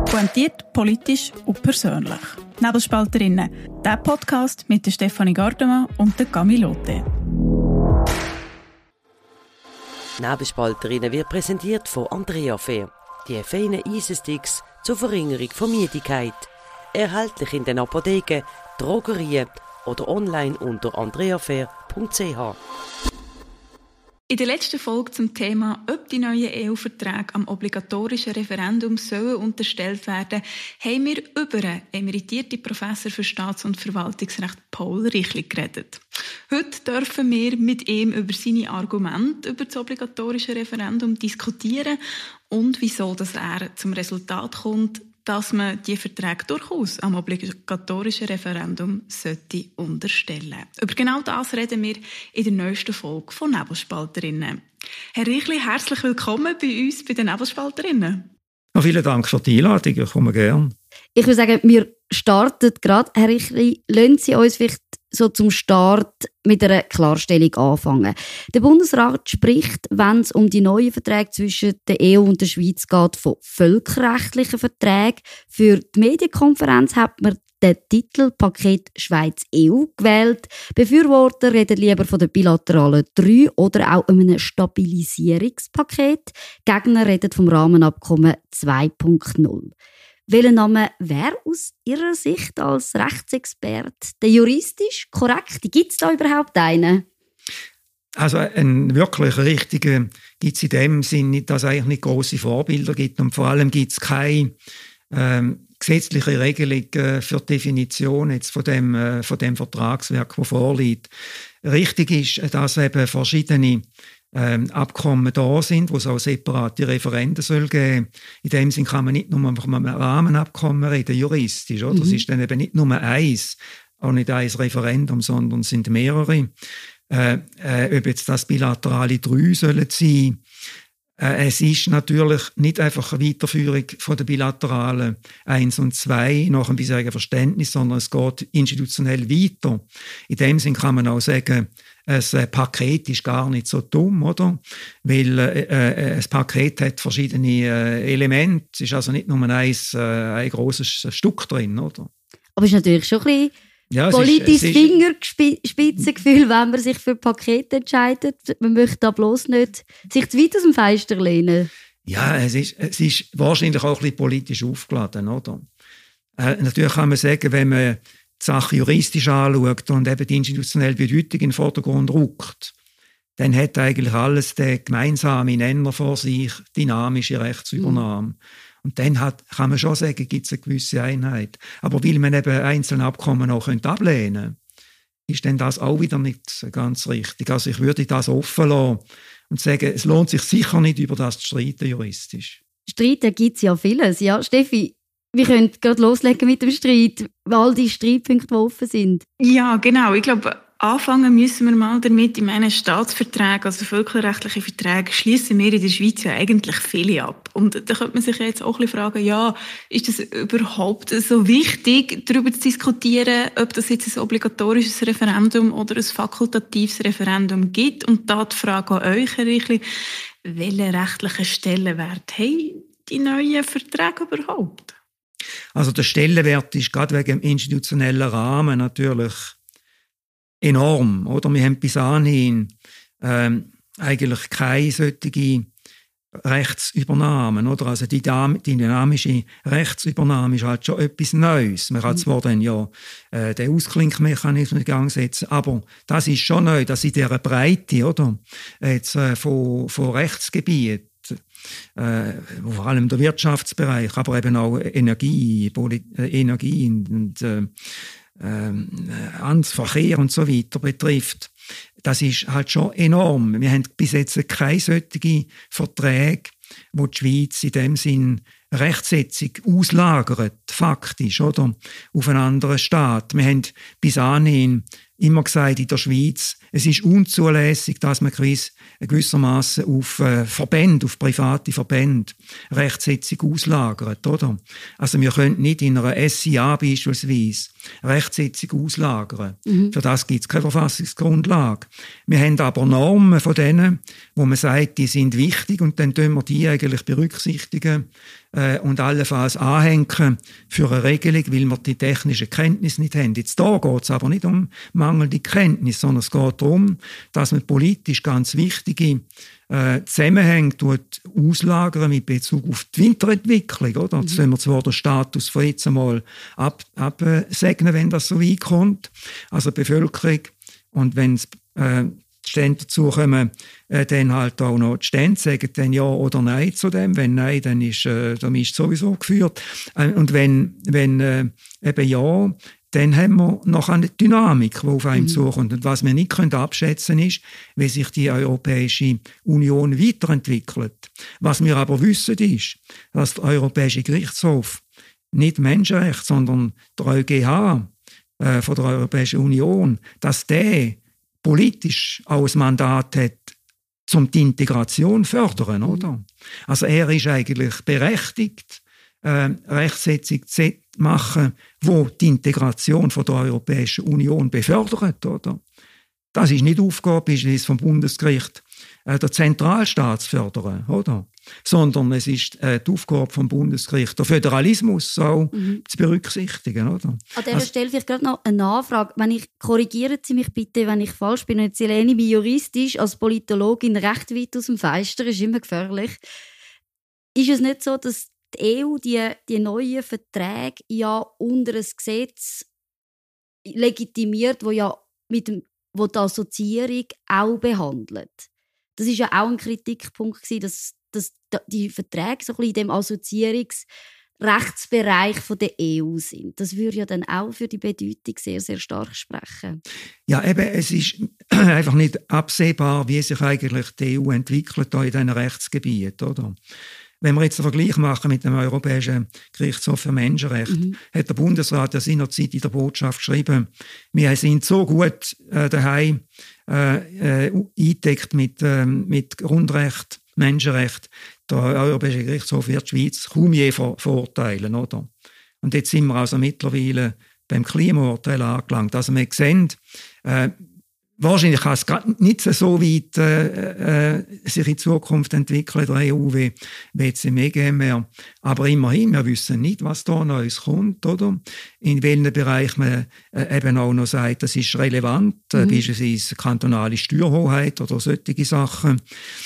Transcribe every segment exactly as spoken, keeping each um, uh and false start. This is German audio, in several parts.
Pointiert, politisch und persönlich. Nebelspalterinnen, der Podcast mit der Stefanie Gardemann und der Camille Lotte. Nebelspalterinnen wird präsentiert von Andrea Fair. Die feinen Eisensticks zur Verringerung von Müdigkeit. Erhältlich in den Apotheken, Drogerien oder online unter andrea fair punkt c h. In der letzten Folge zum Thema, ob die neuen E U-Verträge am obligatorischen Referendum sollen unterstellt werden, haben wir über einen emeritierten Professor für Staats- und Verwaltungsrecht Paul Richli geredet. Heute dürfen wir mit ihm über seine Argumente über das obligatorische Referendum diskutieren und wieso dass er zum Resultat kommt, dass man die Verträge durchaus am obligatorischen Referendum sollte unterstellen. Über genau das reden wir in der neuesten Folge von Nebelspalterinnen. Herr Richli, herzlich willkommen bei uns bei den Nebelspalterinnen. Ja, vielen Dank für die Einladung, ich komme gerne. Ich würde sagen, wir starten gerade. Herr Richli, lassen Sie uns vielleicht so zum Start mit einer Klarstellung anfangen. Der Bundesrat spricht, wenn es um die neuen Verträge zwischen der E U und der Schweiz geht, von völkerrechtlichen Verträgen. Für die Medienkonferenz hat man den Titel «Paket Schweiz-E U» gewählt. Befürworter reden lieber von der bilateralen drei oder auch einem Stabilisierungspaket. Gegner reden vom Rahmenabkommen zwei Punkt null. Welcher Name wäre aus Ihrer Sicht als Rechtsexperte der juristisch korrekte? Gibt es da überhaupt einen? Also einen wirklich richtigen gibt es in dem Sinne, dass es eigentlich nicht grosse Vorbilder gibt und vor allem gibt es keine ähm, gesetzliche Regelung äh, für die Definition jetzt von dem, äh, von dem Vertragswerk, das vorliegt. Richtig ist, dass eben verschiedene Ähm, Abkommen da sind, wo es auch separate Referenden soll geben. In dem Sinn kann man nicht nur von einem Rahmenabkommen reden, juristisch. Oder? Mhm. Es ist dann eben nicht nur eins, auch nicht ein Referendum, sondern es sind mehrere. Äh, äh, ob jetzt das bilaterale drei sollen sein. Äh, es ist natürlich nicht einfach eine Weiterführung von der bilateralen eins und zwei nach einem bisherigen Verständnis, sondern es geht institutionell weiter. In dem Sinn kann man auch sagen, ein Paket ist gar nicht so dumm, oder? Weil äh, äh, ein Paket hat verschiedene äh, Elemente. Es ist also nicht nur ein, äh, ein grosses Stück drin, oder? Aber es ist natürlich schon ein bisschen ja, politisches Fingerspitzengefühl, wenn man sich für Pakete entscheidet. Man möchte da bloß nicht sich zu weit aus dem Fenster lehnen. Ja, es ist, es ist wahrscheinlich auch ein bisschen politisch aufgeladen, oder? Äh, natürlich kann man sagen, wenn man die Sache juristisch anschaut und eben die institutionelle Bedeutung in den Vordergrund rückt, dann hat eigentlich alles den gemeinsamen Nenner vor sich, dynamische Rechtsübernahme. Mhm. Und dann hat, kann man schon sagen, gibt es eine gewisse Einheit. Aber weil man eben einzelne Abkommen auch ablehnen könnte, ist dann das auch wieder nicht ganz richtig. Also ich würde das offen lassen und sagen, es lohnt sich sicher nicht, über das zu streiten juristisch. Streiten gibt es ja vieles. Ja, Steffi, wir können gerade loslegen mit dem Streit, all die Streitpunkte, die offen sind. Ja, genau. Ich glaube, anfangen müssen wir mal damit. Ich meine, Staatsverträge, also völkerrechtliche Verträge, schließen wir in der Schweiz ja eigentlich viele ab. Und da könnte man sich jetzt auch ein bisschen fragen, ja, ist das überhaupt so wichtig, darüber zu diskutieren, ob das jetzt ein obligatorisches Referendum oder ein fakultatives Referendum gibt? Und da die Frage an euch, Herr Richli, welchen rechtlichen Stellenwert haben die neuen Verträge überhaupt? Also der Stellenwert ist gerade wegen dem institutionellen Rahmen natürlich enorm. Oder? Wir haben bis anhin ähm, eigentlich keine solche Rechtsübernahmen. Oder? Also die, die dynamische Rechtsübernahme ist halt schon etwas Neues. Man kann zwar dann ja äh, den Ausklinkmechanismus in Gang setzen, aber das ist schon neu, dass in dieser Breite, oder? Jetzt, äh, von, von Rechtsgebieten, Äh, vor allem der Wirtschaftsbereich, aber eben auch Energie, Poli- äh, Energie und äh, äh, Verkehr und so weiter betrifft. Das ist halt schon enorm. Wir haben bis jetzt keine solchen Verträge, wo die Schweiz in dem Sinn Rechtsetzung auslagert, faktisch, oder? Auf einen anderen Staat. Wir haben bis anhin immer gesagt in der Schweiz, es ist unzulässig, dass man gewissermaßen auf äh, Verbände, auf private Verbände Rechtsetzung auslagert, oder? Also wir können nicht in einer S I A beispielsweise Rechtsetzung auslagern. Mhm. Für das gibt es keine Verfassungsgrundlage. Wir haben aber Normen von denen, wo man sagt, die sind wichtig und dann tun wir die eigentlich berücksichtigen äh, und allenfalls anhängen für eine Regelung, weil wir die technische Kenntnis nicht haben. Jetzt da geht es aber nicht um mangelnde Kenntnis, sondern es geht darum, dass man politisch ganz wichtige äh, Zusammenhänge tut auslagern mit Bezug auf die Weiterentwicklung. Oder? Jetzt wollen wir zwar den Status von jetzt einmal absegnen, wenn das so weit kommt, also die Bevölkerung. Und wenn es äh, die Stände dazu kommen, äh, dann halt auch noch die Stände sagen dann ja oder nein zu dem. Wenn nein, dann ist äh, der Mist sowieso geführt. Äh, und wenn, wenn äh, eben ja, dann haben wir noch eine Dynamik, die auf einem mhm. zukommt. Und was wir nicht abschätzen können, ist, wie sich die Europäische Union weiterentwickelt. Was wir aber wissen, ist, dass der Europäische Gerichtshof nicht Menschenrecht, sondern der E U G H äh, von der Europäischen Union, dass der politisch auch ein Mandat hat, um die Integration zu fördern. Oder? Also er ist eigentlich berechtigt, äh, Rechtsetzung zu machen, wo die Integration von der Europäischen Union befördert. Oder? Das ist nicht Aufgabe ist vom Bundesgericht, äh, der Zentralstaat zu fördern, oder? Sondern es ist äh, die Aufgabe vom Bundesgericht, der Föderalismus auch mhm. zu berücksichtigen. Oder? An dieser also, Stelle vielleicht gerade noch eine Nachfrage. Wenn ich, korrigieren Sie mich bitte, wenn ich falsch bin. Jetzt lehne ich mich juristisch als Politologin recht weit aus dem Fenster, ist immer gefährlich. Ist es nicht so, dass die E U die, die neuen Verträge ja unter ein Gesetz legitimiert, wo ja mit dem, wo die Assoziierung auch behandelt? Das ist ja auch ein Kritikpunkt gewesen, dass, dass die Verträge so ein bisschen in dem Assoziierungsrechtsbereich von der E U sind. Das würde ja dann auch für die Bedeutung sehr, sehr stark sprechen. Ja, eben, es ist einfach nicht absehbar, wie sich eigentlich die E U entwickelt in diesen Rechtsgebieten, oder? Wenn wir jetzt einen Vergleich machen mit dem Europäischen Gerichtshof für Menschenrechte, mhm. hat der Bundesrat ja seinerzeit in der Botschaft geschrieben, wir sind so gut äh, daheim äh, äh, eingedeckt mit, äh, mit Grundrecht, Menschenrecht, der Europäische Gerichtshof wird die Schweiz kaum je ver- verurteilen. Oder? Und jetzt sind wir also mittlerweile beim Klimaurteil angelangt. Also wir sehen, äh, wahrscheinlich kann es nicht so weit äh, äh, sich in Zukunft entwickeln, der E U, wie, wie jetzt im E G M R. Aber immerhin, wir wissen nicht, was da Neues kommt, oder? In welchem Bereich man äh, eben auch noch sagt, das ist relevant, mhm. äh, beispielsweise kantonale Steuerhoheit oder solche Sachen.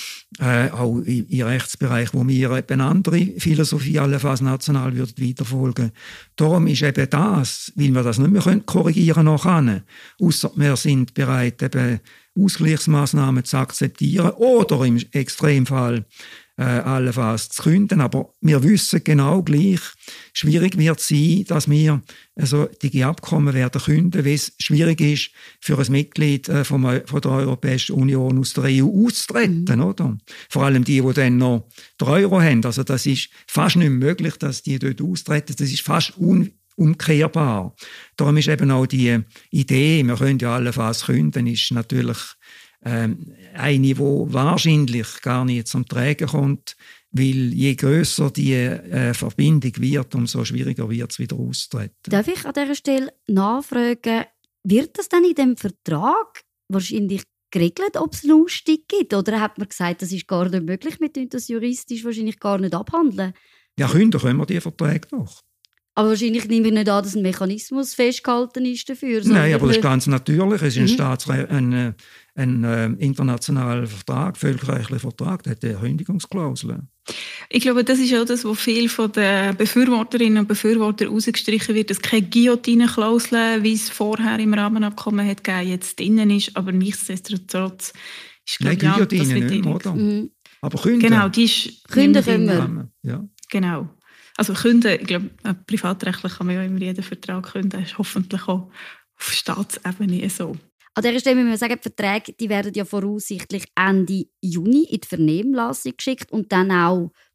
Äh, auch im Rechtsbereich, wo wir eben andere Philosophie allenfalls national würden weiterfolgen. Darum ist eben das, weil wir das nicht mehr korrigieren können, ausser wir sind bereit, eben Ausgleichsmaßnahmen zu akzeptieren oder im Extremfall äh, allenfalls zu künden. Aber wir wissen genau gleich, schwierig wird es sein, dass wir also die Abkommen werden künden, weil es schwierig ist, für ein Mitglied äh, vom, von der Europäischen Union aus der E U auszutreten. Mhm. Oder? Vor allem die, die dann noch den Euro haben. Also das ist fast nicht möglich, dass die dort austreten. Das ist fast un umkehrbar. Darum ist eben auch die Idee, wir können ja allenfalls künden, ist natürlich ähm, eine, die wahrscheinlich gar nicht zum Tragen kommt, weil je grösser die äh, Verbindung wird, umso schwieriger wird es wieder auszutreten. Darf ich an dieser Stelle nachfragen, wird das dann in dem Vertrag wahrscheinlich geregelt, ob es einen Ausstieg gibt? Oder hat man gesagt, das ist gar nicht möglich, wir können das juristisch wahrscheinlich gar nicht abhandeln? Ja, künden können wir die Verträge doch. Aber wahrscheinlich nehmen wir nicht an, dass ein Mechanismus festgehalten ist dafür. Nein, aber das ist ganz natürlich. Es ist ein, mhm. Staatsre- ein, ein, ein äh, internationaler Vertrag, völkerrechtlicher Vertrag, der hat eine Kündigungsklausel. Ich glaube, das ist auch das, was viel von den Befürworterinnen und Befürwortern rausgestrichen wird, dass keine Guillotine-Klausel, wie es vorher im Rahmenabkommen hat gegeben, jetzt drin ist, aber nichtsdestotrotz ist, glaube Nein, ja, Guillotine das wird nicht, oder? Mhm. Aber künden. Genau, die ist künden können wir. Ja. Genau. Also künden, ich glaube, privatrechtlich kann man ja immer jeden Vertrag künden, das ist hoffentlich auch auf Staatsebene so. An dieser Stelle müssen wir sagen, die Verträge die werden ja voraussichtlich Ende Juni in die Vernehmlassung geschickt und dann auch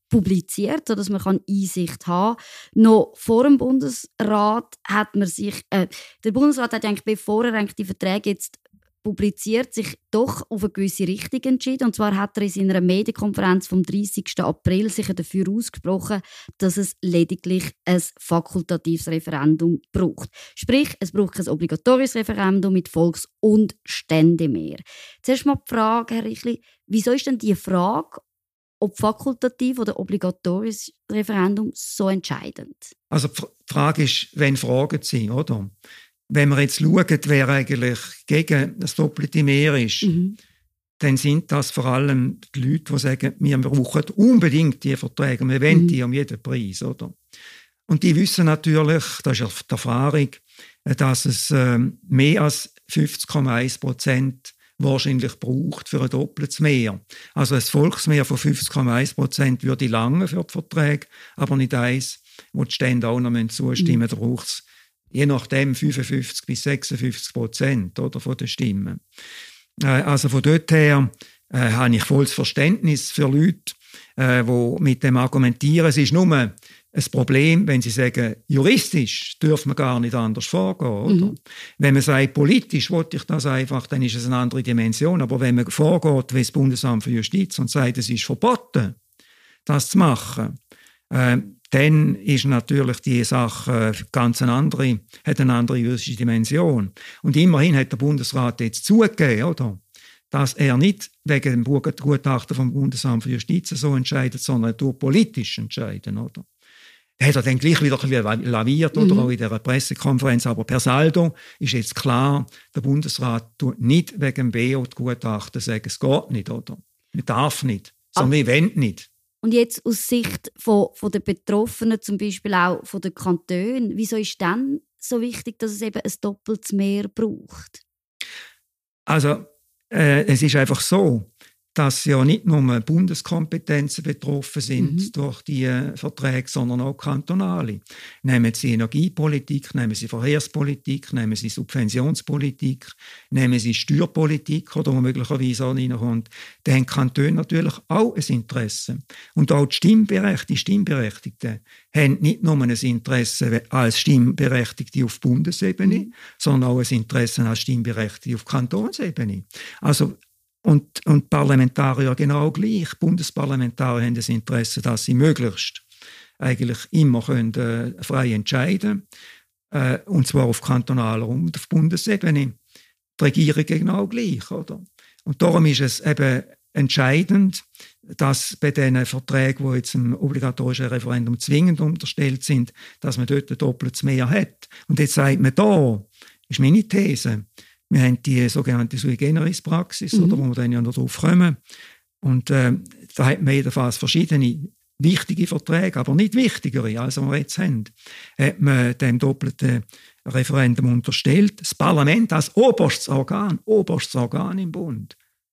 publiziert, sodass man Einsicht haben kann. Noch vor dem Bundesrat hat man sich, äh, der Bundesrat hat eigentlich, bevor er eigentlich die Verträge jetzt publiziert, sich doch auf eine gewisse Richtung entschieden. Und zwar hat er in seiner Medienkonferenz vom dreißigsten April sich dafür ausgesprochen, dass es lediglich ein fakultatives Referendum braucht. Sprich, es braucht kein obligatorisches Referendum mit Volks- und Ständemehr. Zuerst mal die Frage, Herr Richli, wieso ist denn die Frage, ob fakultativ oder obligatorisches Referendum so entscheidend? Also die Frage ist, wenn Fragen sind, oder? Wenn wir jetzt schauen, wer eigentlich gegen das doppelte Mehr ist, mhm. dann sind das vor allem die Leute, die sagen, wir brauchen unbedingt diese Verträge, wir wollen mhm. die um jeden Preis. Oder? Und die wissen natürlich, das ist die Erfahrung, dass es äh, mehr als fünfzig Komma eins Prozent wahrscheinlich braucht für ein doppeltes Mehr. Also ein Volksmehr von fünfzig Komma eins Prozent würde lange für die Verträge, aber nicht eins, wo die Stände auch noch zustimmen müssen, da braucht es je nachdem fünfundfünfzig bis sechsundfünfzig Prozent oder, von den Stimmen. Äh, also von dort her äh, habe ich volles Verständnis für Leute, äh, die mit dem argumentieren. Es ist nur ein Problem, wenn sie sagen, juristisch dürfen wir gar nicht anders vorgehen. Oder? Mhm. Wenn man sagt, politisch wollte ich das einfach, dann ist es eine andere Dimension. Aber wenn man vorgeht, wie das Bundesamt für Justiz und sagt, es ist verboten, das zu machen, äh, dann ist natürlich die Sache ganz eine andere, hat eine andere juristische Dimension. Und immerhin hat der Bundesrat jetzt zugegeben, oder, dass er nicht wegen dem Gutachten vom Bundesamt für Justiz so entscheidet, sondern durch politisch entscheiden. Oder? Hat er dann gleich wieder ein bisschen laviert, oder, mhm. auch in dieser Pressekonferenz. Aber per Saldo ist jetzt klar, der Bundesrat tut nicht wegen dem B O-Gutachten sagen, es geht nicht. Oder? Man darf nicht, sondern wir wollen nicht. Und jetzt aus Sicht von, von der Betroffenen, zum Beispiel auch von den Kantonen, wieso ist dann so wichtig, dass es eben ein doppeltes Mehr braucht? Also äh, es ist einfach so, dass ja nicht nur Bundeskompetenzen betroffen sind mhm. durch die äh, Verträge, sondern auch kantonale. Nehmen Sie Energiepolitik, nehmen Sie Verkehrspolitik, nehmen Sie Subventionspolitik, nehmen Sie Steuerpolitik, oder wo möglicherweise auch reinkommt. Da haben Kantone natürlich auch ein Interesse. Und auch die Stimmberechtigten, die Stimmberechtigten haben nicht nur ein Interesse als Stimmberechtigte auf Bundesebene, mhm. sondern auch ein Interesse als Stimmberechtigte auf Kantonsebene. Also Und, und Parlamentarier genau gleich. Bundesparlamentarier haben das Interesse, dass sie möglichst eigentlich immer können, äh, frei entscheiden können. Äh, und zwar auf kantonaler und auf Bundesebene. Die Regierung genau gleich. Oder? Und darum ist es eben entscheidend, dass bei den Verträgen, die jetzt im obligatorischen Referendum zwingend unterstellt sind, dass man dort ein doppeltes Mehr hat. Und jetzt sagt man da, ist meine These, wir haben die sogenannte Sui Generis Praxis, mhm. oder, wo wir dann ja noch drauf kommen. Und äh, da hat man jedenfalls verschiedene wichtige Verträge, aber nicht wichtigere, als wir jetzt haben, hat man dem doppelten Referendum unterstellt. Das Parlament als oberstes Organ, oberstes Organ im Bund,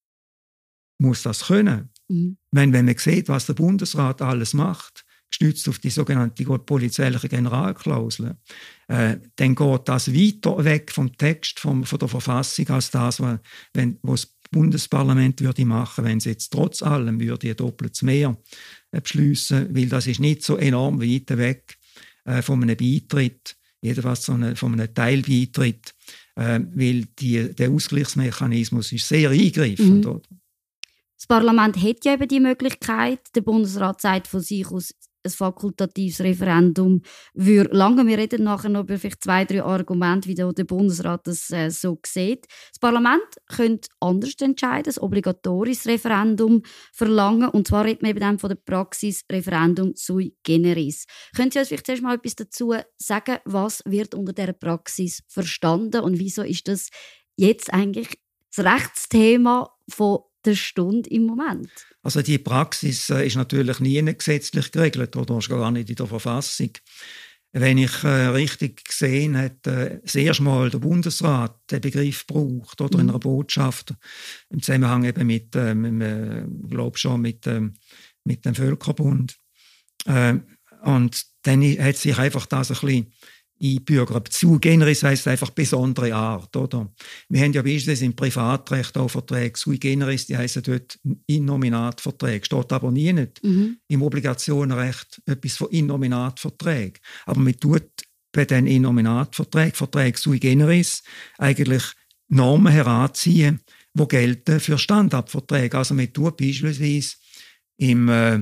muss das können. Mhm. Wenn, wenn man sieht, was der Bundesrat alles macht, gestützt auf die sogenannte polizeiliche Generalklausel, äh, dann geht das weiter weg vom Text vom, von der Verfassung als das, was wenn, das Bundesparlament würde machen, wenn es jetzt trotz allem würde ein doppeltes Mehr äh, beschliessen, weil das ist nicht so enorm weit weg äh, von einem Beitritt, jedenfalls so eine, von einem Teilbeitritt, äh, weil die, der Ausgleichsmechanismus ist sehr eingreifend. Mhm. Oder? Das Parlament hat ja eben die Möglichkeit, der Bundesrat sagt von sich aus, ein fakultatives Referendum würde lange. Wir reden nachher noch über vielleicht zwei, drei Argumente, wie der Bundesrat das äh, so sieht. Das Parlament könnte anders entscheiden, ein obligatorisches Referendum verlangen. Und zwar redet man eben dann von der Praxis Referendum sui generis. Können Sie uns vielleicht zuerst mal etwas dazu sagen, was wird unter dieser Praxis verstanden und wieso ist das jetzt eigentlich das Rechtsthema von der Stunde im Moment? Also die Praxis äh, ist natürlich nie gesetzlich geregelt oder ist gar nicht in der Verfassung. Wenn ich äh, richtig gesehen habe, äh, das erste Mal der Bundesrat den Begriff braucht oder mhm. in einer Botschaft im Zusammenhang eben mit, äh, mit äh, glaube schon mit, äh, mit dem Völkerbund. Äh, und dann hat sich einfach das ein bisschen einbürgern. Sui generis heisst einfach besondere Art, oder? Wir haben ja beispielsweise im Privatrecht auch Verträge sui generis, die heissen dort Innominatverträge. Steht aber nie nicht mhm. im Obligationenrecht etwas von Innominatverträgen. Aber man tut bei den Innominatverträgen, Verträgen sui generis, eigentlich Normen heranziehen, die gelten für Standardverträge. Also man tut beispielsweise im, äh,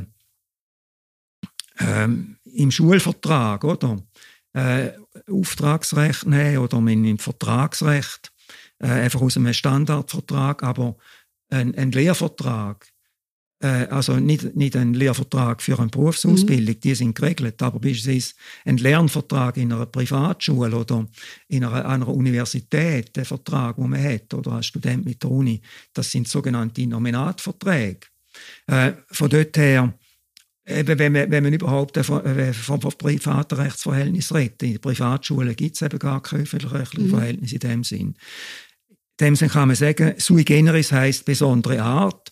äh, im Schulvertrag, oder? Äh, Auftragsrecht nehmen oder im Vertragsrecht, äh, einfach aus einem Standardvertrag, aber ein, ein Lehrvertrag, äh, also nicht, nicht ein Lehrvertrag für eine Berufsausbildung, mhm. die sind geregelt, aber beispielsweise ein Lernvertrag in einer Privatschule oder in einer, einer Universität, der Vertrag, den man hat, oder als Student mit der Uni, das sind sogenannte Nominatverträge. Äh, von dort her, Eben, wenn, man, wenn man überhaupt vom, vom privaten Rechtsverhältnis redet. In Privatschulen gibt es eben gar keine öffentlich-rechtlichen mhm. Verhältnisse in dem Sinn. In dem Sinn kann man sagen, sui generis heisst besondere Art.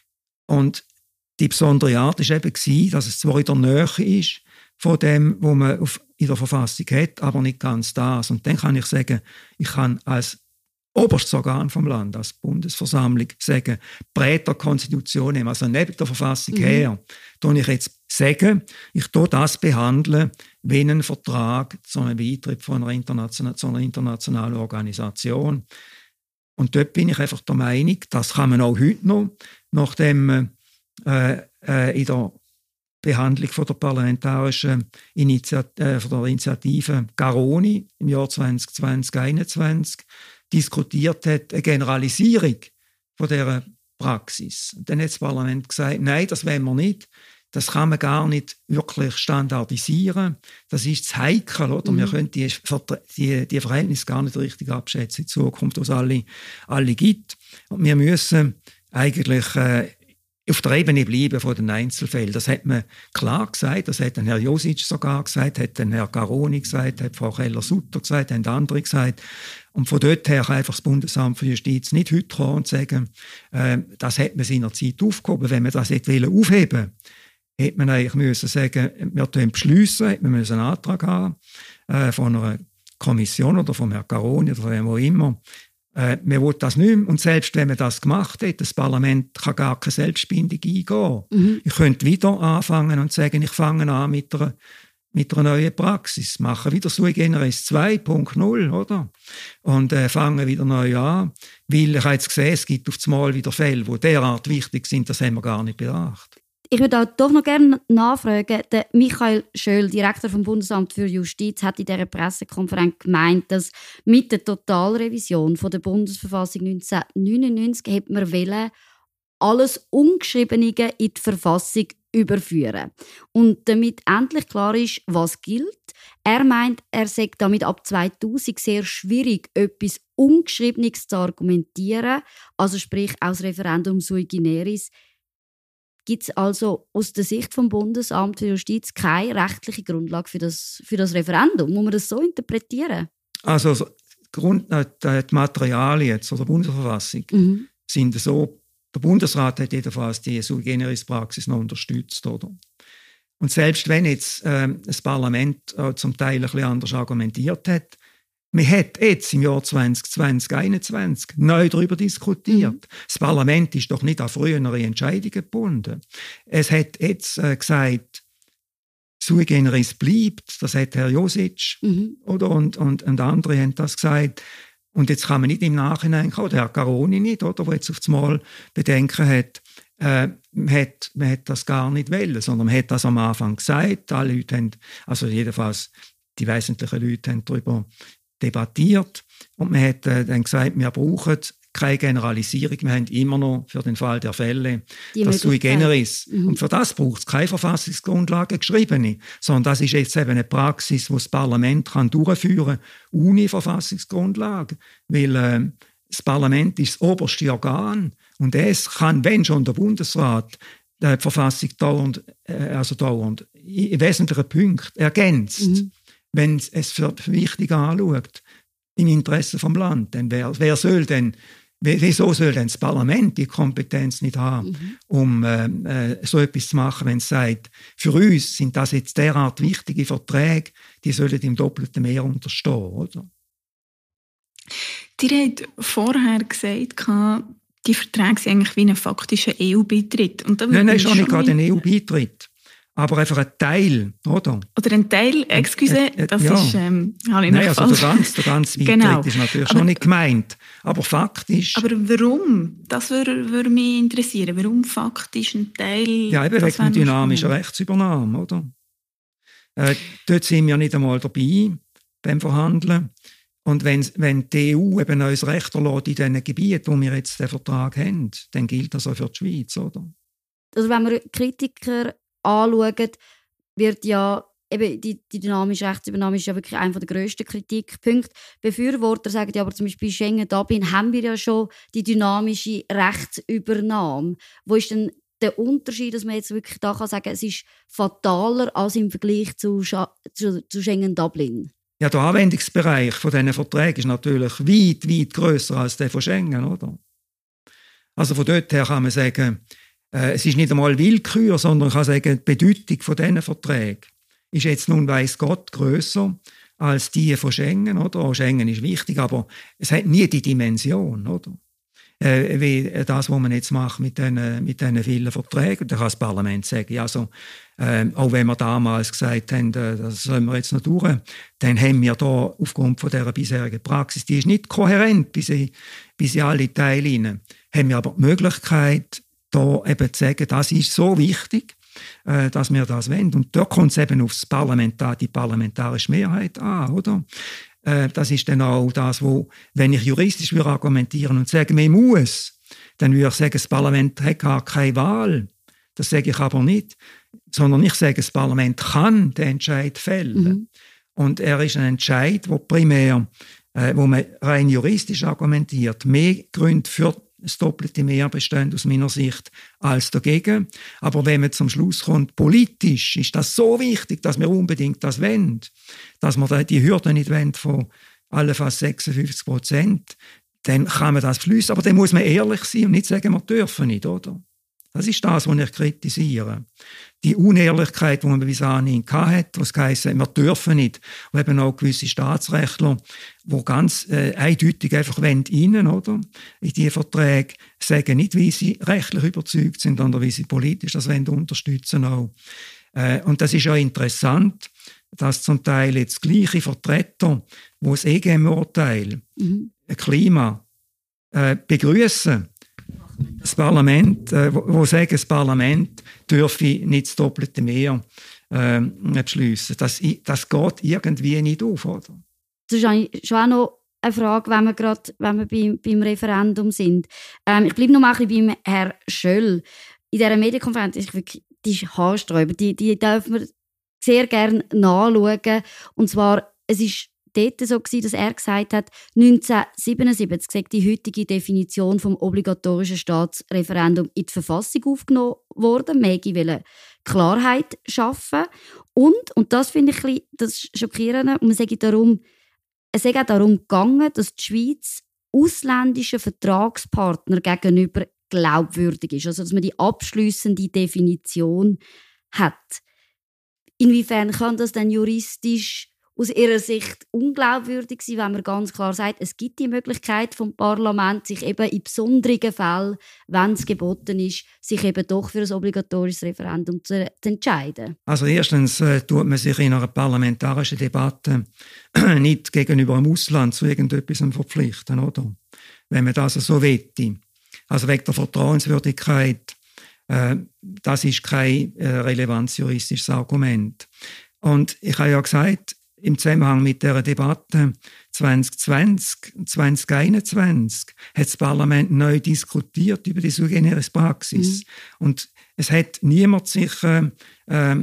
Und die besondere Art war eben, gewesen, dass es zwar in der Nähe ist von dem, was man auf, in der Verfassung hat, aber nicht ganz das. Und dann kann ich sagen, ich kann als oberstes Organ vom Land, als Bundesversammlung, sagen, Brät der Konstitution nehmen, also neben der Verfassung mhm. her, tue ich jetzt sagen, ich tue das behandeln, wie ein Vertrag zu einem Beitritt von einer internationalen, zu einer internationalen Organisation. Und dort bin ich einfach der Meinung, das kann man auch heute noch, nachdem äh, äh, in der Behandlung von der parlamentarischen Initiat- äh, von der Initiative Garoni im Jahr zwanzig zwanzig einundzwanzig diskutiert hat, eine Generalisierung von dieser Praxis. Und dann hat das Parlament gesagt, nein, das wollen wir nicht. Das kann man gar nicht wirklich standardisieren. Das ist zu heikel, oder? Mhm. Wir können die, die, die Verhältnisse gar nicht richtig abschätzen in Zukunft, was es alle, alle gibt. Und wir müssen eigentlich äh, auf der Ebene bleiben von den Einzelfällen. Das hat man klar gesagt, das hat Herr Josic sogar gesagt, hat Herr Garoni gesagt, hat Frau Keller-Sutter gesagt, haben andere gesagt. Und von dort her kann einfach das Bundesamt für Justiz nicht heute kommen und sagen, äh, das hat man seinerzeit aufgehoben. Wenn man das nicht aufheben wollte, hätte man eigentlich müssen sagen, wir beschließen, beschliessen, hätte man müssen einen Antrag haben äh, von einer Kommission oder von Herrn Garoni oder von wem auch immer. Äh, man will das nicht mehr. Und selbst wenn man das gemacht hat, das Parlament kann gar keine Selbstbindung eingehen. Mhm. Ich könnte wieder anfangen und sagen, ich fange an mit einer, mit einer neuen Praxis, mache wieder sui generis zwei Punkt null, oder? Und äh, fange wieder neu an, weil ich habe jetzt gesehen, es gibt auf einmal wieder Fälle, die derart wichtig sind, das haben wir gar nicht bedacht. Ich würde auch doch noch gerne nachfragen. Der Michael Schöll, Direktor vom Bundesamt für Justiz, hat in dieser Pressekonferenz gemeint, dass mit der Totalrevision von der Bundesverfassung neunzehnhundertneunundneunzig hätte man wollen, alles Ungeschriebene in die Verfassung überführen. Und damit endlich klar ist, was gilt. Er meint, er sei damit ab zweitausend sehr schwierig, etwas Ungeschriebenes zu argumentieren, also sprich aus Referendum sui generis. Gibt es also aus der Sicht vom Bundesamt für Justiz keine rechtliche Grundlage für das, für das Referendum? Muss man das so interpretieren? Also Grund, die Materialien zur Bundesverfassung mhm. sind so, der Bundesrat hat jedenfalls die sui generis Praxis noch unterstützt. Oder? Und selbst wenn jetzt äh, das Parlament äh, zum Teil ein bisschen anders argumentiert hat, man hat jetzt im Jahr zwanzig zwanzig einundzwanzig neu darüber diskutiert. Mhm. Das Parlament ist doch nicht an frühere Entscheidungen gebunden. Es hat jetzt äh, gesagt, sui generis bleibt, das hat Herr Josic mhm. oder, und, und, und andere haben das gesagt. Und jetzt kann man nicht im Nachhinein kommen, der Herr Garoni nicht, oder, der jetzt auf einmal Bedenken hat, äh, man, hat, man hat das gar nicht wollen, sondern man hat das am Anfang gesagt. Alle Leute haben, also jedenfalls die wesentlichen Leute haben darüber debattiert und man hat äh, dann gesagt, wir brauchen keine Generalisierung, wir haben immer noch für den Fall der Fälle die das sui generis. Mhm. Und für das braucht es keine Verfassungsgrundlage geschriebene, sondern das ist jetzt eben eine Praxis, die das Parlament kann durchführen kann, ohne Verfassungsgrundlage, weil äh, das Parlament ist das oberste Organ und es kann, wenn schon der Bundesrat die Verfassung dauernd, äh, also dauernd in wesentlichen Punkten ergänzt, mhm. wenn es für wichtig anschaut, im Interesse vom Land, dann wer, wer soll denn Wieso soll denn das Parlament die Kompetenz nicht haben, mhm. um äh, so etwas zu machen, wenn es sagt, für uns sind das jetzt derart wichtige Verträge, die sollen im doppelten Mehr unterstehen, oder? Ihr habt vorher gesagt, die Verträge sind eigentlich wie ein faktischer E U-Beitritt. Nein, nein, schon nicht gerade ein E U-Beitritt. Aber einfach ein Teil, oder? Oder ein Teil, excuse, das ja. ist, ähm, habe ich Nein, noch also der ganze, der ganze Beitritt genau. ist natürlich aber, schon nicht gemeint. Aber faktisch... Aber warum? Das würde, würde mich interessieren. Warum faktisch ein Teil... Ja, eben wegen dynamischer Rechtsübernahme, oder? Äh, dort sind wir nicht einmal dabei, beim Verhandeln. Und wenn, wenn die E U eben uns Recht erlässt in diesen Gebieten, wo wir jetzt den Vertrag haben, dann gilt das auch für die Schweiz, oder? Also wenn wir Kritiker anschauen, wird ja eben die, die dynamische Rechtsübernahme ist ja wirklich einer der grössten Kritikpunkte. Befürworter sagen ja aber zum Beispiel Schengen-Dublin haben wir ja schon die dynamische Rechtsübernahme. Wo ist denn der Unterschied, dass man jetzt wirklich da kann sagen, es ist fataler als im Vergleich zu, zu, zu Schengen-Dublin? Ja, der Anwendungsbereich von diesen Verträgen ist natürlich weit, weit grösser als der von Schengen, oder? Also von dort her kann man sagen, es ist nicht einmal Willkür, sondern ich kann sagen, die Bedeutung von diesen Verträgen ist jetzt nun weiss Gott grösser als die von Schengen, oder? Auch Schengen ist wichtig, aber es hat nie die Dimension, oder? Äh, wie das, was man jetzt macht mit diesen, mit diesen vielen Verträgen. Da kann das Parlament sagen, also, äh, auch wenn wir damals gesagt haben, äh, das sollen wir jetzt noch durch, dann haben wir da aufgrund von dieser bisherigen Praxis, die ist nicht kohärent bis in, bis in alle Teile hinein, haben wir aber die Möglichkeit, da eben zu sagen, das ist so wichtig, äh, dass wir das wollen. Und da kommt es eben auf das Parlamentar, die parlamentarische Mehrheit an, oder? Äh, das ist dann auch das, wo, wenn ich juristisch würde argumentieren und sagen, man muss, dann würde ich sagen, das Parlament hat gar keine Wahl. Das sage ich aber nicht, sondern ich sage, das Parlament kann den Entscheid fällen. Mhm. Und er ist ein Entscheid, wo primär, äh, wo man rein juristisch argumentiert, mehr Gründe für das doppelte Mehr bestehen aus meiner Sicht als dagegen. Aber wenn man zum Schluss kommt, politisch ist das so wichtig, dass wir unbedingt das wollen, dass wir die Hürde nicht wollen von allenfalls sechsundfünfzig Prozent, dann kann man das beschließen. Aber dann muss man ehrlich sein und nicht sagen, wir dürfen nicht, oder? Das ist das, was ich kritisiere. Die Unehrlichkeit, die man bis anhin hatte, was heisst, wir dürfen nicht. Und eben auch gewisse Staatsrechtler, die ganz äh, eindeutig einfach rein, oder? In diese Verträge sagen nicht, wie sie rechtlich überzeugt sind, sondern wie sie politisch das wollen, unterstützen auch. Äh, und das ist ja interessant, dass zum Teil jetzt gleiche Vertreter, die das E G M-Urteil, mhm. Klima, äh, begrüßen, das Parlament, äh, wo, wo sagen, das Parlament dürfe nicht das doppelte Mehr äh, beschliessen. Das, das geht irgendwie nicht auf, oder? Das ist eigentlich schon auch noch eine Frage, wenn wir gerade wenn wir beim, beim Referendum sind. Ähm, ich bleibe noch mal ein bisschen beim Herrn Schöll. In dieser Medienkonferenz ist wirklich, die ist haarsträubend. Die, die dürfen wir sehr gerne nachschauen. Und zwar, es ist dort so gewesen, dass er gesagt hat, neunzehnhundertsiebenundsiebzig sei die heutige Definition vom obligatorischen Staatsreferendum in die Verfassung aufgenommen worden. Megi wollte Klarheit schaffen. Und, und das finde ich ein bisschen, das Schockierende, und man sagt darum, es sei auch darum gegangen, dass die Schweiz ausländischen Vertragspartnern gegenüber glaubwürdig ist. Also, dass man die abschliessende Definition hat. Inwiefern kann das dann juristisch aus ihrer Sicht unglaubwürdig sein, wenn man ganz klar sagt, es gibt die Möglichkeit vom Parlament, sich eben in besonderen Fällen, wenn es geboten ist, sich eben doch für ein obligatorisches Referendum zu, zu entscheiden? Also erstens äh, tut man sich in einer parlamentarischen Debatte nicht gegenüber dem Ausland zu irgendetwas verpflichten, oder? Wenn man das so wette. Also wegen der Vertrauenswürdigkeit, äh, das ist kein äh, relevantes juristisches Argument. Und ich habe ja gesagt, im Zusammenhang mit der Debatte zwanzig zwanzig, zwanzig einundzwanzig hat das Parlament neu diskutiert über die sui generis Praxis. Mhm. Und es hat niemand sich äh, äh,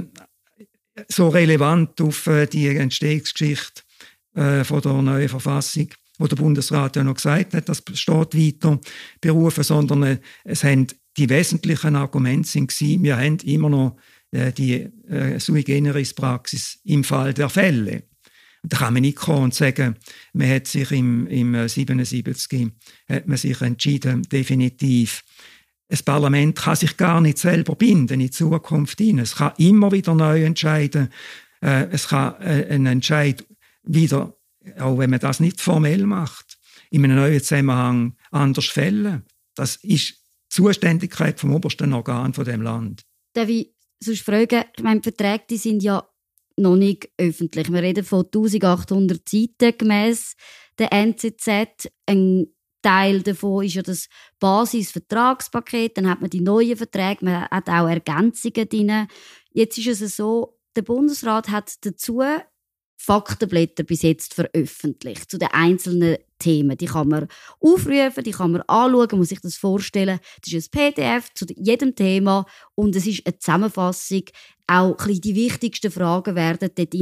so relevant auf äh, die Entstehungsgeschichte äh, von der neuen Verfassung, wo der Bundesrat ja noch gesagt hat, das steht weiter berufen, sondern äh, es haben die wesentlichen Argumente sind gewesen, wir haben immer noch die äh, sui generis Praxis im Fall der Fälle. Da kann man nicht kommen und sagen, man hat sich im, im siebenundsiebzig hat man sich entschieden, definitiv. Das Parlament kann sich gar nicht selber binden in die Zukunft hinein. Es kann immer wieder neu entscheiden. Äh, es kann äh, einen Entscheid wieder, auch wenn man das nicht formell macht, in einem neuen Zusammenhang anders fällen. Das ist die Zuständigkeit vom obersten Organ von dem Land. Darf ich sonst fragen, ich meine, die Verträge die sind ja noch nicht öffentlich. Wir reden von eintausendachthundert Seiten gemäss der N Z Z. Ein Teil davon ist ja das Basisvertragspaket, dann hat man die neuen Verträge, man hat auch Ergänzungen drin. Jetzt ist es so, der Bundesrat hat dazu Faktenblätter bis jetzt veröffentlicht zu den einzelnen Themen. Die kann man aufrufen, die kann man anschauen, man muss sich das vorstellen. Das ist ein P D F zu jedem Thema und es ist eine Zusammenfassung. Auch die wichtigsten Fragen werden dort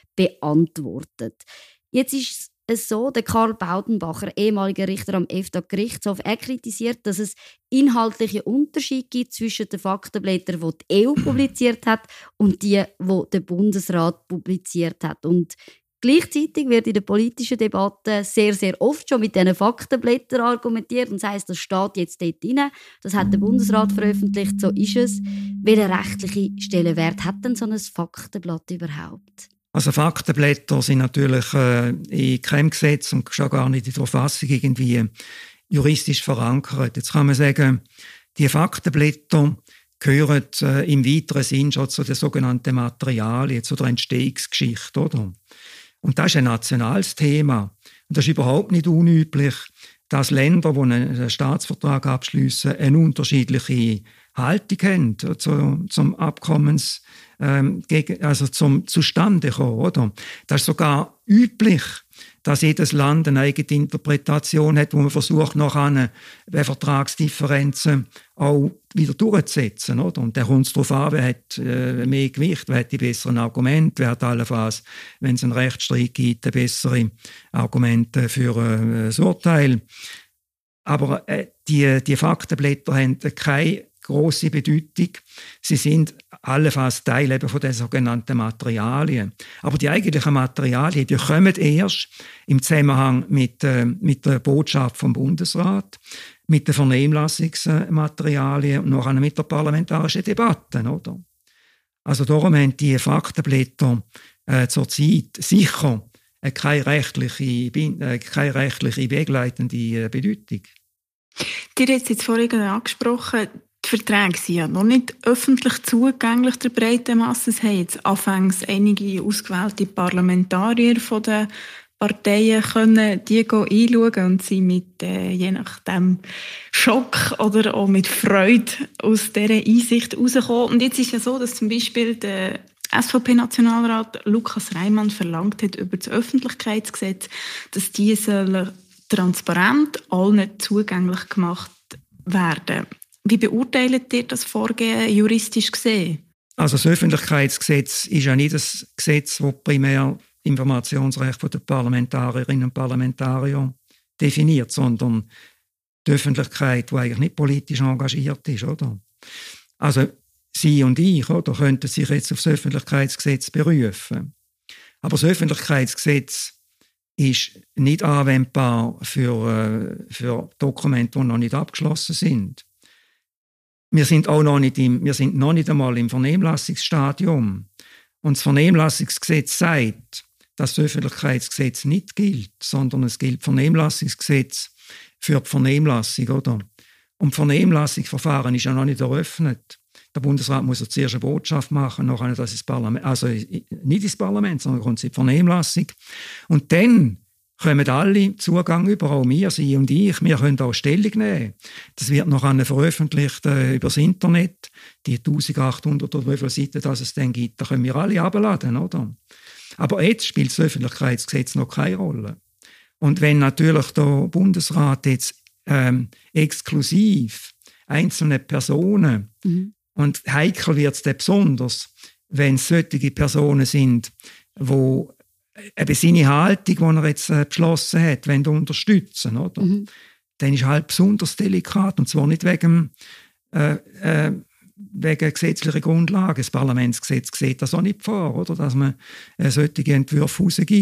beantwortet. Jetzt ist es so, der Karl Baudenbacher, ehemaliger Richter am E F T A-Gerichtshof, er kritisiert, dass es inhaltliche Unterschiede gibt zwischen den Faktenblättern, die die E U publiziert hat und die, die der Bundesrat publiziert hat. Und gleichzeitig wird in der politischen Debatte sehr, sehr oft schon mit diesen Faktenblättern argumentiert. Und das heisst, das steht jetzt dort drin. Das hat der Bundesrat veröffentlicht, so ist es. Welchen rechtlichen Stellenwert hat denn so ein Faktenblatt überhaupt? Also Faktenblätter sind natürlich äh, in keinem Gesetz und schon gar nicht in der Verfassung irgendwie juristisch verankert. Jetzt kann man sagen, die Faktenblätter gehören äh, im weiteren Sinn schon zu den sogenannten Materialien, zu der Entstehungsgeschichte, oder? Und das ist ein nationales Thema. Und das ist überhaupt nicht unüblich, dass Länder, die einen Staatsvertrag abschließen, eine unterschiedliche Haltung haben zu, zum Abkommens, ähm, gegen, also zum Zustande kommen, oder? Das ist sogar üblich, dass jedes Land eine eigene Interpretation hat, wo man versucht, nachher Vertragsdifferenzen auch wieder durchzusetzen, oder? Und da kommt es darauf an, wer hat äh, mehr Gewicht, wer hat die besseren Argumente, wer hat allenfalls, wenn es einen Rechtsstreit gibt, bessere Argumente für äh, das Urteil. Aber äh, die, die Faktenblätter haben keine grosse Bedeutung. Sie sind allenfalls Teil eben von den sogenannten Materialien. Aber die eigentlichen Materialien, die kommen erst im Zusammenhang mit, äh, mit der Botschaft vom Bundesrat, mit den Vernehmlassungsmaterialien und nachher mit der parlamentarischen Debatte, oder? Also darum haben die Faktenblätter äh, zurzeit sicher äh, keine rechtliche, äh, keine rechtliche begleitende äh, Bedeutung. Die hat jetzt vorhin angesprochen, die Verträge sind ja noch nicht öffentlich zugänglich der breiten Masse. Es haben jetzt anfangs einige ausgewählte Parlamentarier von den Parteien können die einschauen und sie mit äh, je nachdem Schock oder auch mit Freude aus dieser Einsicht rausgekommen. Und jetzt ist ja so, dass zum Beispiel der S V P-Nationalrat Lukas Reimann verlangt hat über das Öffentlichkeitsgesetz, dass diese transparent allen zugänglich gemacht werden. Wie beurteilt ihr das Vorgehen juristisch gesehen? Also das Öffentlichkeitsgesetz ist ja nicht das Gesetz, das primär Informationsrecht der Parlamentarierinnen und Parlamentarier definiert, sondern die Öffentlichkeit, die eigentlich nicht politisch engagiert ist, oder? Also Sie und ich, oder, könnten sich jetzt auf das Öffentlichkeitsgesetz berufen. Aber das Öffentlichkeitsgesetz ist nicht anwendbar für, für Dokumente, die noch nicht abgeschlossen sind. Wir sind auch noch nicht, im, wir sind noch nicht einmal im Vernehmlassungsstadium. Und das Vernehmlassungsgesetz sagt, dass das Öffentlichkeitsgesetz nicht gilt, sondern es gilt das Vernehmlassungsgesetz für die Vernehmlassung, oder? Und das Vernehmlassungsverfahren ist ja noch nicht eröffnet. Der Bundesrat muss ja zuerst eine Botschaft machen, nachher das ins Parlament, also nicht ins Parlament, sondern kommt in die Vernehmlassung. Und dann kommen alle Zugang über, auch wir, Sie und ich. Wir können auch Stellung nehmen. Das wird nachher veröffentlicht äh, über das Internet. Die eintausendachthundert oder wie viele Seiten das es dann gibt, da können wir alle abladen, oder? Aber jetzt spielt das Öffentlichkeitsgesetz noch keine Rolle. Und wenn natürlich der Bundesrat jetzt ähm, exklusiv einzelne Personen, mhm. und heikel wird es dann besonders, wenn es solche Personen sind, die eben seine Haltung, die er jetzt äh, beschlossen hat, wollen unterstützen, oder? Mhm. Dann ist halt besonders delikat, und zwar nicht wegen, äh, äh, wegen gesetzlicher Grundlagen. Das Parlamentsgesetz sieht das auch nicht vor, oder? Dass man äh, solche Entwürfe rausgibt.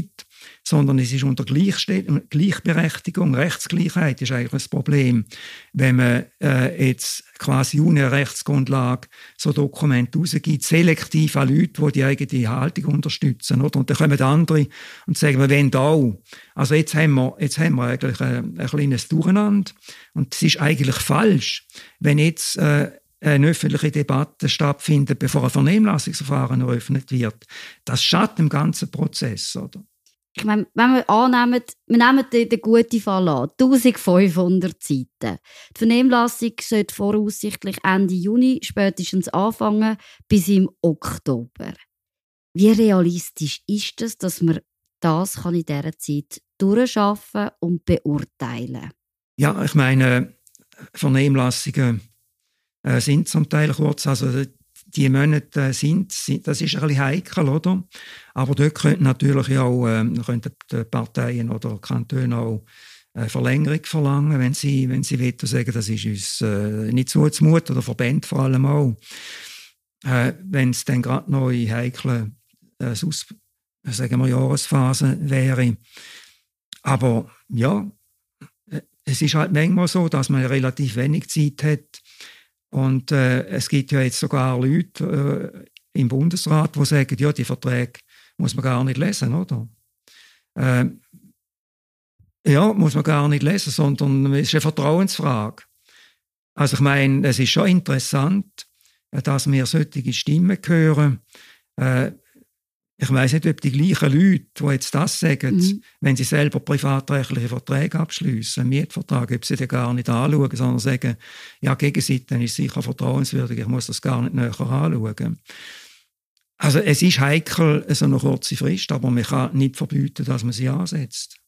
sondern es ist unter Gleichste- Gleichberechtigung, Rechtsgleichheit ist eigentlich das Problem, wenn man äh, jetzt quasi ohne Rechtsgrundlage so Dokumente rausgibt, selektiv an Leute, die die eigene Haltung unterstützen. Oder? Und dann kommen andere und sagen, wir wollen auch. Also jetzt haben wir, jetzt haben wir eigentlich ein, ein kleines Durcheinander. Und es ist eigentlich falsch, wenn jetzt äh, eine öffentliche Debatte stattfindet, bevor ein Vernehmlassungsverfahren eröffnet wird. Das schadet dem ganzen Prozess, oder? Ich meine, wenn wir annehmen, wir nehmen den, den guten Fall an, eintausendfünfhundert Seiten. Die Vernehmlassung sollte voraussichtlich Ende Juni, spätestens anfangen, bis im Oktober. Wie realistisch ist es, dass man das kann in dieser Zeit durchschaffen und beurteilen? Ja, ich meine, Vernehmlassungen äh, sind zum Teil kurz, also die Monate sind, sind, das ist ein bisschen heikel, oder? Aber dort könnten natürlich auch äh, könnten die Parteien oder Kantone auch eine Verlängerung verlangen, wenn sie, wenn sie wollen, sagen, das ist uns äh, nicht zuzumuten, oder Verbände vor allem auch. Äh, wenn es dann gerade noch in heiklen äh, Sus- sagen wir, Jahresphasen wäre. Aber ja, es ist halt manchmal so, dass man relativ wenig Zeit hat. Und äh, es gibt ja jetzt sogar Leute äh, im Bundesrat, die sagen, ja, die Verträge muss man gar nicht lesen, oder? Äh, ja, muss man gar nicht lesen, sondern es ist eine Vertrauensfrage. Also ich meine, es ist schon interessant, dass wir solche Stimmen hören. Äh, ich weiss nicht, ob die gleichen Leute, die jetzt das sagen, mhm. wenn sie selber privatrechtliche Verträge abschliessen, einen Mietvertrag, ob sie den gar nicht anschauen, sondern sagen, ja, Gegenseite ist sicher vertrauenswürdig, ich muss das gar nicht näher anschauen. Also es ist heikel, so eine kurze Frist, aber man kann nicht verbieten, dass man sie ansetzt.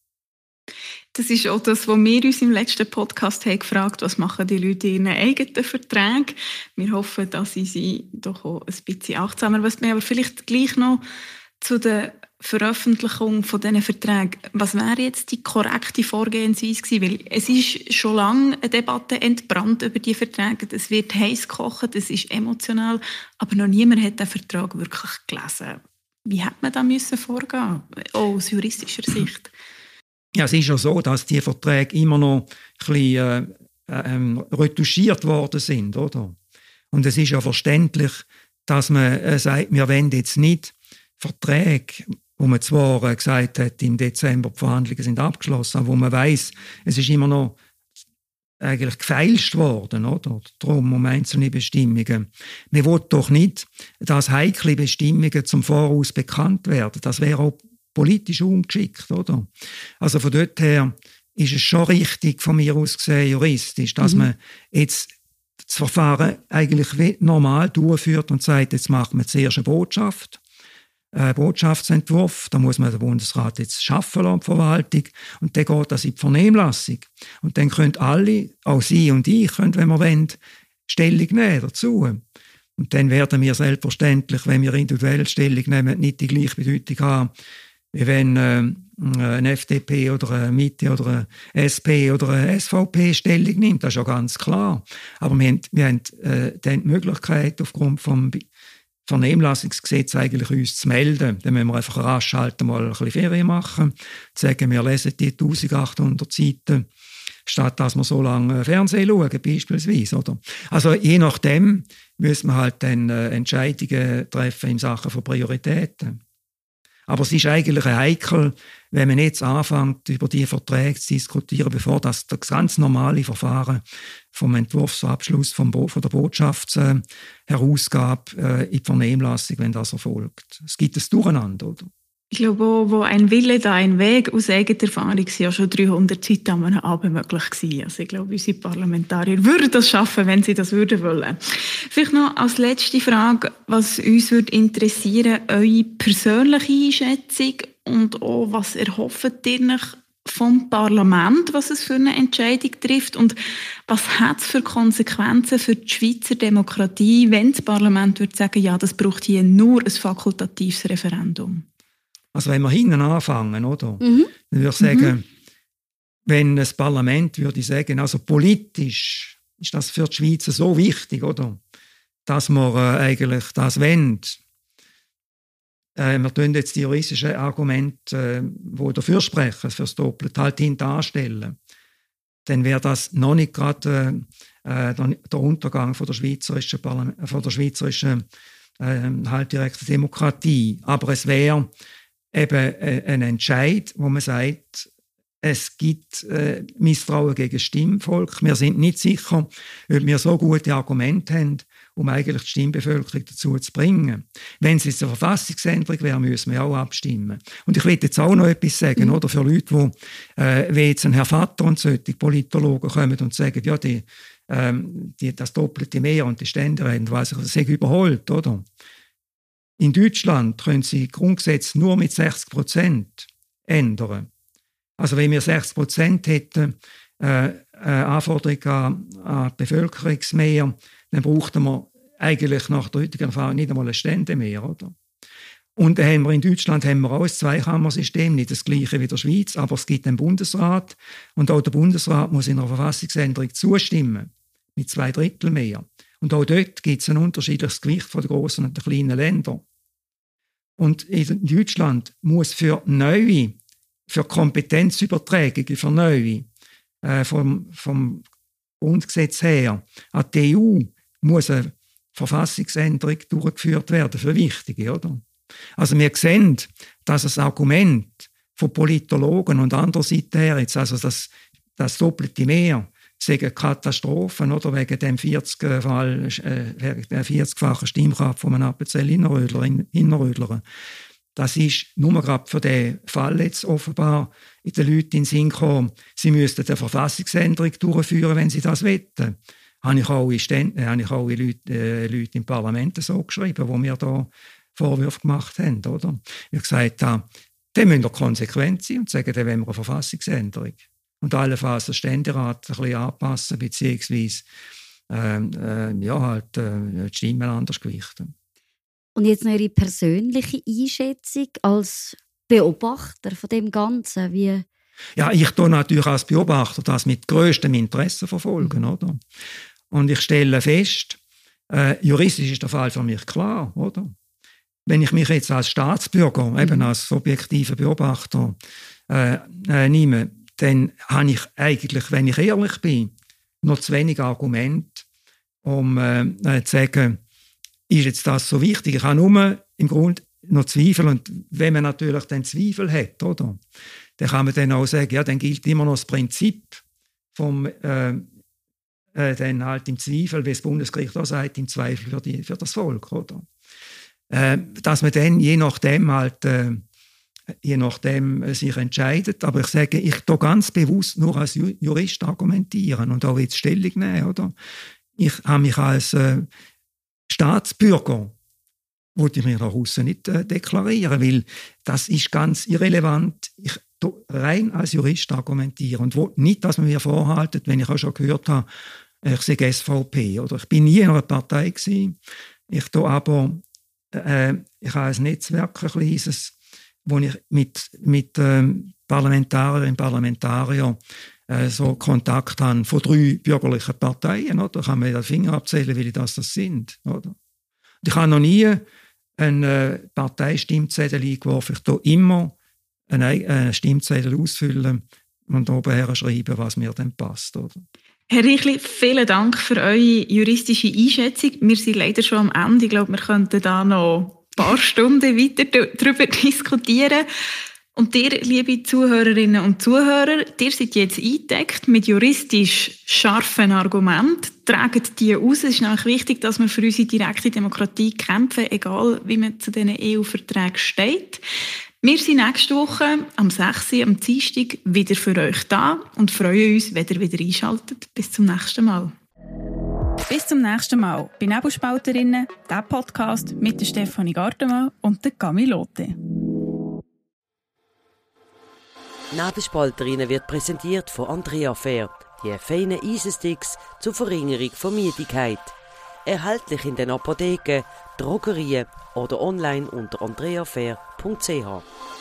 Das ist auch das, was wir uns im letzten Podcast haben gefragt, was machen die Leute in ihren eigenen Verträgen. Wir hoffen, dass sie sie doch auch ein bisschen achtsamer was mehr, aber vielleicht gleich noch zu der Veröffentlichung von diesen Verträgen. Was wäre jetzt die korrekte Vorgehensweise gewesen? Weil es ist schon lange eine Debatte entbrannt über die Verträge. Es wird heiß gekocht, es ist emotional, aber noch niemand hat den Vertrag wirklich gelesen. Wie hätte man da müssen vorgehen, auch aus juristischer Sicht? Ja, es ist ja so, dass die Verträge immer noch ein bisschen äh, äh, retuschiert worden sind, oder? Und es ist ja verständlich, dass man äh, sagt, wir wollen jetzt nicht Verträge, wo man zwar äh, gesagt hat, im Dezember die Verhandlungen sind abgeschlossen, aber wo man weiss, es ist immer noch eigentlich gefeilscht worden, oder? Darum um einzelne Bestimmungen. Man will doch nicht, dass heikle Bestimmungen zum Voraus bekannt werden. Das wäre auch politisch ungeschickt, oder? Also von dort her ist es schon richtig, von mir aus gesehen, juristisch, dass mhm. man jetzt das Verfahren eigentlich normal durchführt und sagt, jetzt machen wir zuerst eine Botschaft, einen Botschaftsentwurf, da muss man den Bundesrat jetzt schaffen lassen, die Verwaltung, und dann geht das in die Vernehmlassung. Und dann können alle, auch Sie und ich, können, wenn wir wollen, Stellung nehmen dazu. Und dann werden wir selbstverständlich, wenn wir individuell Stellung nehmen, nicht die gleiche Bedeutung haben, wie wenn äh, eine F D P oder eine Mitte oder eine S P oder eine S V P Stellung nimmt, das ist ja ganz klar. Aber wir haben, wir haben äh, dann die Möglichkeit, aufgrund vom Vernehmlassungsgesetz eigentlich uns zu melden. Dann müssen wir einfach rasch halt mal ein bisschen Ferien machen, sagen, wir lesen die eintausendachthundert Seiten, statt dass wir so lange Fernsehen schauen, beispielsweise. Oder? Also je nachdem müssen wir halt dann äh, Entscheidungen treffen in Sachen von Prioritäten. Aber es ist eigentlich heikel, wenn man jetzt anfängt, über die Verträge zu diskutieren, bevor das, das ganz normale Verfahren vom Entwurfsabschluss vom Bo- von der Botschaftsherausgabe äh, in die Vernehmlassung, wenn das erfolgt. Es gibt ein Durcheinander, oder? Ich glaube, wo, wo ein Wille, da ein Weg, aus eigener Erfahrung sind ja schon dreihundert Seiten an einem Abend möglich gewesen. Also ich glaube, unsere Parlamentarier würden das schaffen, wenn sie das würden wollen. Vielleicht noch als letzte Frage, was uns würde interessieren, eure persönliche Einschätzung und auch, was erhofft ihr euch vom Parlament, was es für eine Entscheidung trifft und was hat es für Konsequenzen für die Schweizer Demokratie, wenn das Parlament würde sagen, ja, das braucht hier nur ein fakultatives Referendum? Also wenn wir hinten anfangen, oder? Mhm. Dann würde ich sagen, mhm. wenn das Parlament würde sagen, also politisch ist das für die Schweiz so wichtig, oder? Dass wir äh, eigentlich das wollen, äh, wir tun jetzt die juristischen Argumente, äh, die dafür sprechen, für das Doppelte, halt hintanstellen, dann wäre das noch nicht gerade äh, der, der Untergang von der schweizerischen, Parlament, von der schweizerischen äh, halbdirekten Demokratie. Aber es wäre eben äh, ein Entscheid, wo man sagt, es gibt äh, Misstrauen gegen das Stimmvolk. Wir sind nicht sicher, ob wir so gute Argumente haben, um eigentlich die Stimmbevölkerung dazu zu bringen. Wenn es jetzt eine Verfassungsänderung wäre, müssen wir auch abstimmen. Und ich will jetzt auch noch etwas sagen, mhm. oder, für Leute, die, äh, wie jetzt ein Herr Vatter und solche Politologen kommen und sagen, ja, die, ähm, die, das doppelte Mehr und die Ständeräte, weiss ich, das ist überholt, oder? In Deutschland können sie Grundgesetz nur mit sechzig Prozent ändern. Also wenn wir sechzig Prozent hätten, äh, eine Anforderung an, an Bevölkerungsmehr, dann bräuchten wir eigentlich nach der heutigen Erfahrung nicht einmal ein Ständemehr, oder? Und dann haben wir in Deutschland haben wir auch ein Zweikammersystem, nicht das gleiche wie in der Schweiz, aber es gibt einen Bundesrat und auch der Bundesrat muss in einer Verfassungsänderung zustimmen, mit zwei Drittel mehr. Und auch dort gibt es ein unterschiedliches Gewicht von den grossen und den kleinen Ländern. Und in Deutschland muss für neue für Kompetenzüberträge, für neue, äh, vom, vom Grundgesetz her, an die E U muss eine Verfassungsänderung durchgeführt werden, für wichtige, oder? Also wir sehen, dass das Argument von Politologen und anderer Seite her, jetzt, also das, das doppelte Mehr, sagen Katastrophen, oder, wegen dem vierzig-Fall, äh, wegen der vierzigfachen Stimmkraft von einem Appenzell Innerrödler. Das ist nur gerade für den Fall jetzt offenbar in den Leuten in den Sinn gekommen, sie müssten eine Verfassungsänderung durchführen, wenn sie das wollen. Habe ich auch in, Ständ- habe ich auch in Leute, äh, Leute im Parlament so geschrieben, wo mir da Vorwürfe gemacht haben. Oder? Ich habe gesagt, da, dann müssen wir konsequent sein und sagen, dann wollen wir eine Verfassungsänderung. Und allenfalls den Ständerat ein bisschen anpassen, beziehungsweise äh, äh, ja, halt, äh, die Stimmen anders gewichten. Und jetzt noch Ihre persönliche Einschätzung als Beobachter von dem Ganzen? Wie ja, ich tue natürlich als Beobachter das mit grösstem Interesse verfolgen, oder? Und ich stelle fest, äh, juristisch ist der Fall für mich klar, oder? Wenn ich mich jetzt als Staatsbürger, mhm. eben als objektiver Beobachter äh, äh, nehme, dann habe ich eigentlich, wenn ich ehrlich bin, noch zu wenig Argumente, um äh, zu sagen, ist jetzt das so wichtig? Ich habe nur im Grunde noch Zweifel. Und wenn man natürlich den Zweifel hat, oder, dann kann man dann auch sagen, ja, dann gilt immer noch das Prinzip vom, äh, äh, dann halt im Zweifel, wie das Bundesgericht auch sagt, im Zweifel für, die, für das Volk, oder? Äh, dass man dann je nachdem halt, äh, je nachdem äh, sich entscheidet. Aber ich sage, ich tue ganz bewusst nur als Jurist argumentieren und auch jetzt Stellung nehmen, oder? Ich habe mich als äh, Staatsbürger wollte ich mich nach außen nicht äh, deklarieren, weil das ist ganz irrelevant. Ich rein als Jurist argumentieren und will nicht, dass man mir vorhaltet, wenn ich auch schon gehört habe, ich sei S V P oder ich bin nie in einer Partei gewesen. Ich tue aber äh, ich habe ein Netzwerk, ein kleines, wo ich mit mit ähm, Parlamentarierinnen und Parlamentariern äh, so Kontakt habe von drei bürgerlichen Parteien, oder? Da kann man den Finger abzählen, wie das, das sind, oder? Und ich habe noch nie einen äh, Parteistimmzettel eingeworfen. Ich tue immer einen, einen Stimmzettel ausfüllen und oben her schreiben, was mir dann passt, oder? Herr Reichli, vielen Dank für eure juristische Einschätzung. Wir sind leider schon am Ende. Ich glaube, wir könnten da noch ein paar Stunden weiter darüber diskutieren. Und ihr, liebe Zuhörerinnen und Zuhörer, ihr seid jetzt eingedeckt mit juristisch scharfen Argumenten. Tragt die aus. Es ist nämlich wichtig, dass wir für unsere direkte Demokratie kämpfen, egal wie man zu diesen E U-Verträgen steht. Wir sind nächste Woche am sechsten am Dienstag wieder für euch da und freuen uns, wenn ihr wieder einschaltet. Bis zum nächsten Mal. Bis zum nächsten Mal bei Nebelspalterinnen, der Podcast mit der Stefanie Gartemann und der Camille Lotte. Nebelspalterinnen wird präsentiert von Andrea Fair, die feinen Eisensticks zur Verringerung von Müdigkeit. Erhältlich in den Apotheken, Drogerien oder online unter andrea fair punkt c h.